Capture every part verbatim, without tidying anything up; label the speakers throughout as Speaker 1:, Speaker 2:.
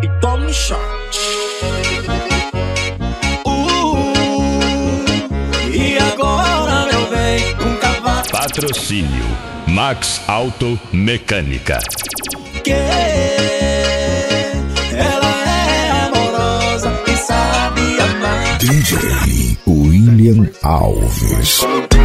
Speaker 1: e toma um shot. Uh, e agora, meu bem, um cavalo.
Speaker 2: Patrocínio Max Auto Mecânica.
Speaker 1: Que ela é amorosa e sabe amar.
Speaker 3: D J William Alves.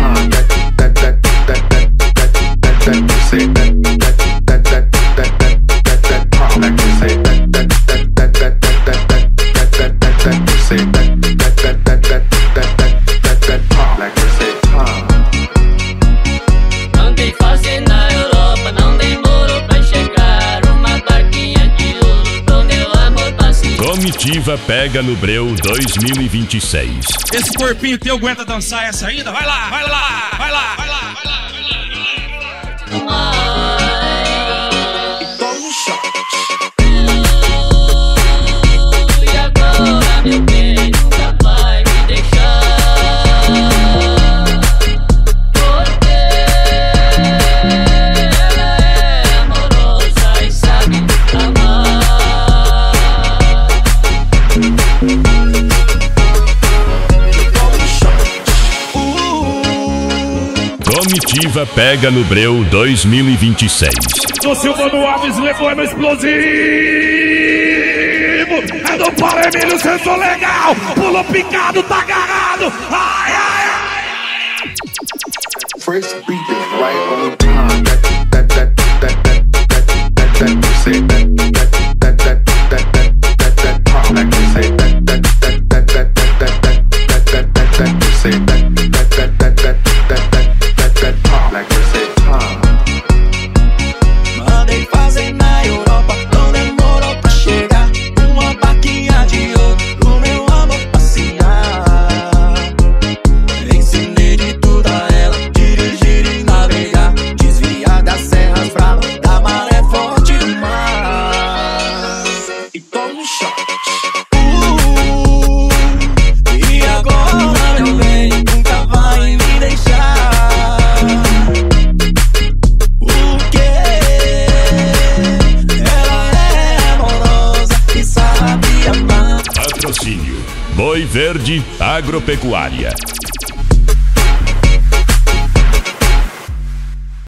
Speaker 4: Andei fazendo na Europa, não demorou pra chegar. Uma barquinha de ouro pro meu amor passear.
Speaker 2: Comitiva Pega no Breu dois mil e vinte e seis.
Speaker 5: Esse corpinho teu aguenta dançar essa ainda? Vai lá, vai lá, vai lá, vai lá, vai lá, vai lá, vai lá.
Speaker 1: E toma um shot.
Speaker 4: E agora, meu bem, nunca vai me deixar. Porque ela é amorosa e sabe amar.
Speaker 2: Comitiva Pega no Breu dois mil e vinte e seis.
Speaker 6: Do Silvano Alves levou no explosivo. É do Paulo Emílio, senso legal. Pulou picado, tá agarrado. Ai, ai, ai.
Speaker 7: First beat is right on time. That, that, that, that, that, that, that, that, you say that, that, that, that, that, that, that, that, pop. Like you say that, that, that, that, that, that, that, that, that, that, that, you say that, that, that, that, that, that, that, that, pop. Like you say, pop.
Speaker 1: Mandei fazer na Europa, não demorou pra chegar. Uma barquinha de ouro pro meu amor passear. Ensinei de tudo a ela, dirigir e navegar, desviar das serras bravas, da maré forte do mar. E toma um shot. Uh, e agora, meu bem, nunca vai me deixar. Porque ela é amorosa e sabe amar.
Speaker 2: Patrocínio Boi Verde Agropecuária.